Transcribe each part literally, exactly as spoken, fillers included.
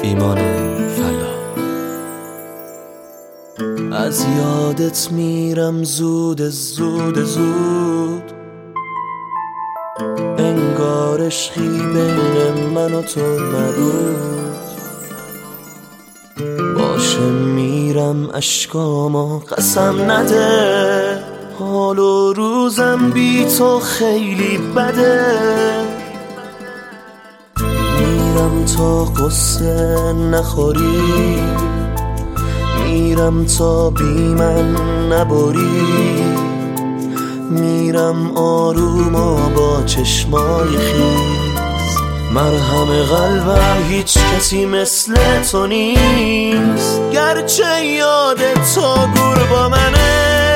ایمان فلاح. از یادت میرم زود زود زود، انگار عشقی بین من و تو نبود. باشه میرم اشکامو قسم نده، حال و روزم بی تو خیلی بده. میرم تا قصه نخوری، میرم تا بی من نبری. میرم آروم و با چشمای خیز، مرهم قلبم هیچ کسی مثل تو نیست. گرچه یاد تو گور با منه،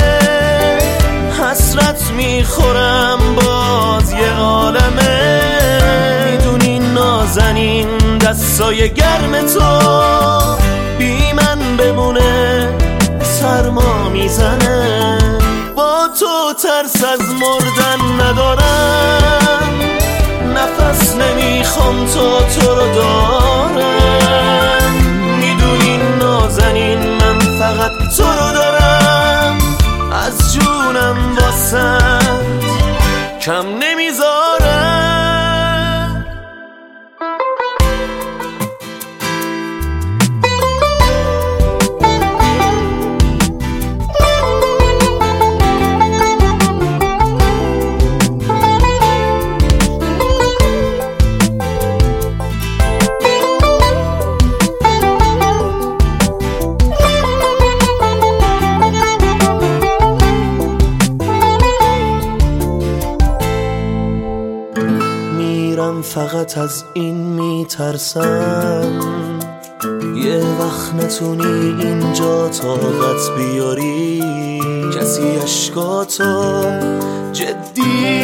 حسرت میخورم باز یه عالمه. میدونی نازنین دستای گرم تو بی من بمونه سرما میزنه. با تو ترس از مردن ندارم، نفس نمیخوام تا تو رو دارم. میدونی نازنین من فقط تو رو دارم، از جونم واسه کم نمیذارم. فقط از این میترسم یه وقت نتونی اینجا طاقت بیاری. کسی عشقاتو جدی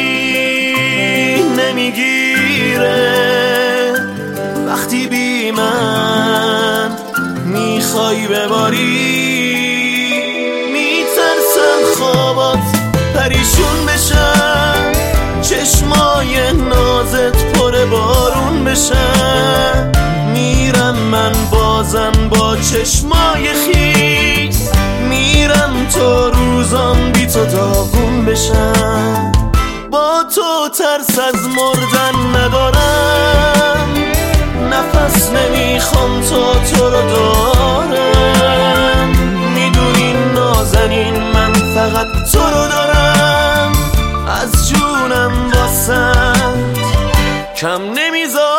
نمیگیره وقتی بی من میخوای بباری. میترسم خوابات پریشون بشن، چشمای نازت پر بارون بشن. میرم من بازم با چشمای خیس، میرم تو روزام بی تو داغون بشن. با تو ترس از مردن ندارم، نفس نمیخوام تا تو رو دارم. میدونی نازنین من فقط تو رو دارم، از جونم واسه کم نمیذارم.